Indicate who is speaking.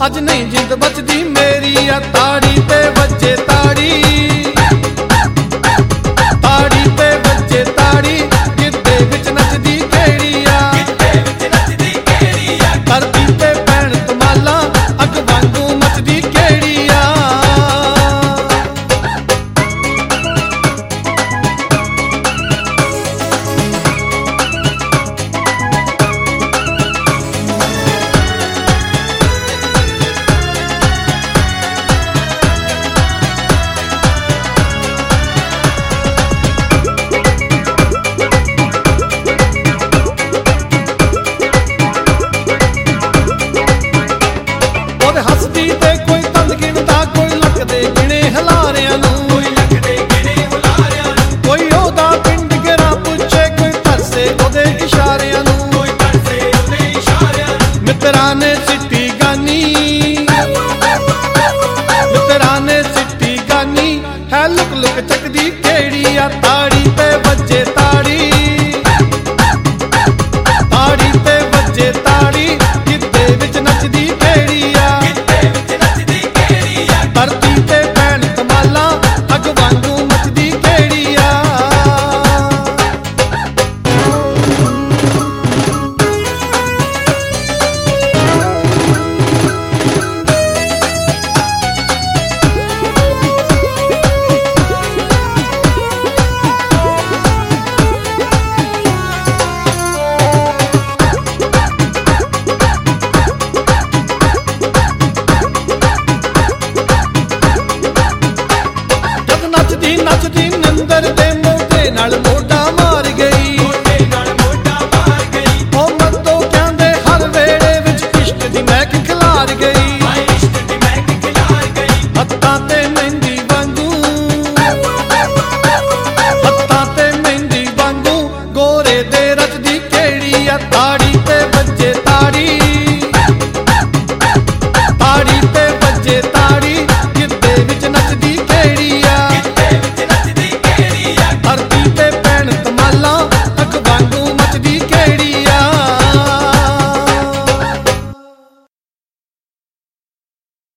Speaker 1: ਅੱਜ ਨਹੀਂ ਜਿੰਦ ਬਚਦੀ ਮੇਰੀ ਆ ਤਾੜੀ ਤੇ ਵੱਜੇ ਤਾੜੀ ਤਾੜੀ ਤੇ ਵੱਜੇ ਤਾੜੀ ਗਿੱਧੇ ਵਿੱਚ ਨੱਚਦੀ ਕਿਹੜੀ ਆ ਧਰਤੀ ਤੇ ਪੈਣ ਧਮਾਲਾਂ ਅੱਗ ਵਾਂਗੂ ਮੱਚਦੀ ਕਿਹੜੀ ਆ ਹੱਸਦੀ ਤੇ ਕੋਈ ਤੰਦ ਗਿਣਦਾ ਕੋਈ ਲੱਗਦੇ ਗਿਣੇ ਹਲਾਰਿਆਂ ਨੂੰ ਕੋਈ ਉਹਦਾ ਪਿੰਡ ਗਿਰਾ ਪੁੱਛੇ ਕੋਈ ਤਰਸੇ ਉਹਦੇ ਇਸ਼ਾਰਿਆਂ ਨੂੰ ਮਿੱਤਰਾਂ ਨੇ ਸਿੱਟੀ ਗਾਨੀ ਮਿੱਤਰਾਂ ਨੇ ਸਿੱਟੀ ਗਾਨੀ ਹੈ ਲੁਕ ਲੁਕ ਚੱਕਦੀ ਕਿਹੜੀ ਆ ਤਾੜੀ